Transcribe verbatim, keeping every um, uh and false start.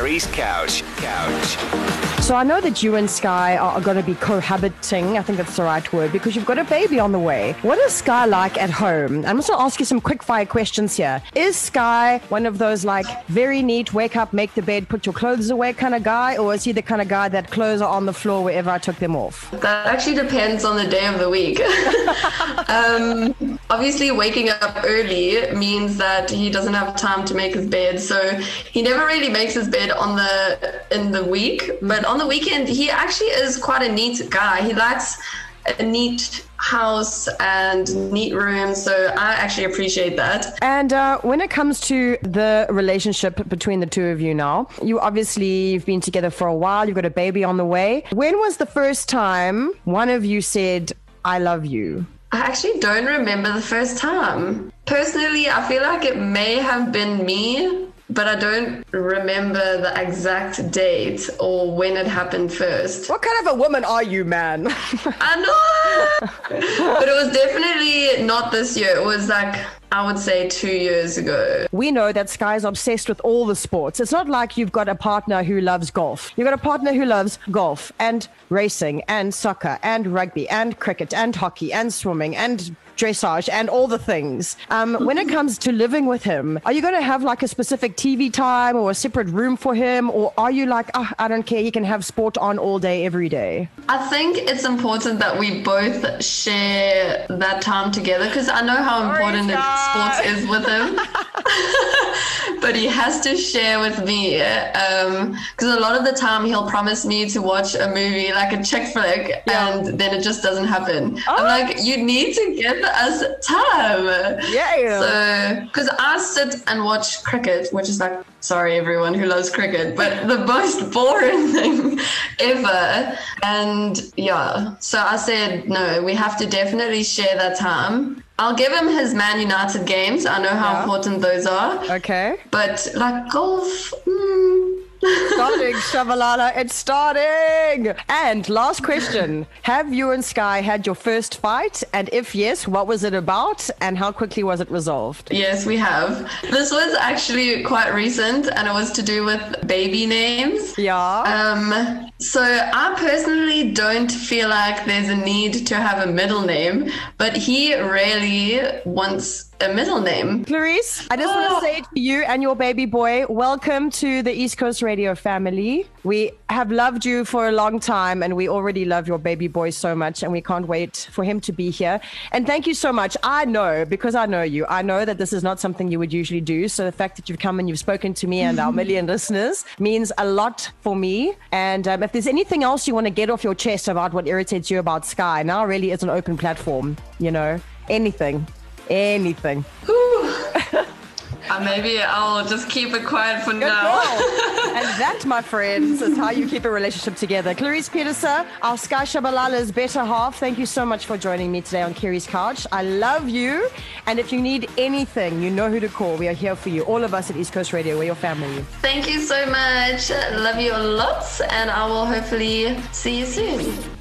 Clarice Couch. Couch. So I know that you and Sky are going to be cohabiting. I think that's the right word, because you've got a baby on the way. What is Sky like at home? I'm just going to ask you some quick fire questions here. Is Sky one of those like very neat, wake up, make the bed, put your clothes away kind of guy? Or is he the kind of guy that clothes are on the floor wherever I took them off? That actually depends on the day of the week. um, obviously, waking up early means that he doesn't have time to make his bed. So he never really makes his bed on the in the week. But on the weekend, he actually is quite a neat guy. He likes a neat house and neat rooms, so I actually appreciate that. And uh, when it comes to the relationship between the two of you now, you obviously you've been together for a while, you've got a baby on the way. When was the first time one of you said, I love you? I actually don't remember the first time. Personally, I feel like it may have been me, but I don't remember the exact date or when it happened first. What kind of a woman are you, man? I know! But it was definitely not this year. It was like, I would say two years ago. We know that Sky's obsessed with all the sports. It's not like you've got a partner who loves golf. You've got a partner who loves golf and racing and soccer and rugby and cricket and hockey and swimming and dressage and all the things. Um, when it comes to living with him, are you going to have like a specific T V time or a separate room for him? Or are you like, oh, I don't care, he can have sport on all day, every day? I think it's important that we both share that time together, because I know how important it, sports is with him. But he has to share with me, because um, a lot of the time he'll promise me to watch a movie, like a chick flick, yeah. and then it just doesn't happen. Oh. I'm like, you need to give us time. Yeah. So, because I sit and watch cricket, which is like, sorry everyone who loves cricket, but the most boring thing ever. And yeah, so I said, no, we have to definitely share that time. I'll give him his Man United games. I know how yeah. important those are. Okay. But like golf, mm. Starting, Shabalala, it's starting. And last question. Have you and Sky had your first fight? And if yes, what was it about? And how quickly was it resolved? Yes, we have. This was actually quite recent, and it was to do with baby names. Yeah. Um. So I personally don't feel like there's a need to have a middle name, but he really wants a middle name. Clarice, I just oh. want to say to you and your baby boy, welcome to the East Coast Radio family. We have loved you for a long time, and we already love your baby boy so much, and we can't wait for him to be here. And thank you so much. I know, because I know you, I know that this is not something you would usually do. So the fact that you've come and you've spoken to me and our million listeners means a lot for me. And um, if there's anything else you want to get off your chest about what irritates you about Sky, now really is an open platform, you know, anything. Anything. Uh, maybe I'll just keep it quiet for Good now. And that, my friends, is how you keep a relationship together. Clarice Pieterse, our Sky Shabalala's better half, thank you so much for joining me today on Kiri's Couch. I love you. And if you need anything, you know who to call. We are here for you. All of us at East Coast Radio. We're your family. Thank you so much. Love you a lot. And I will hopefully see you soon.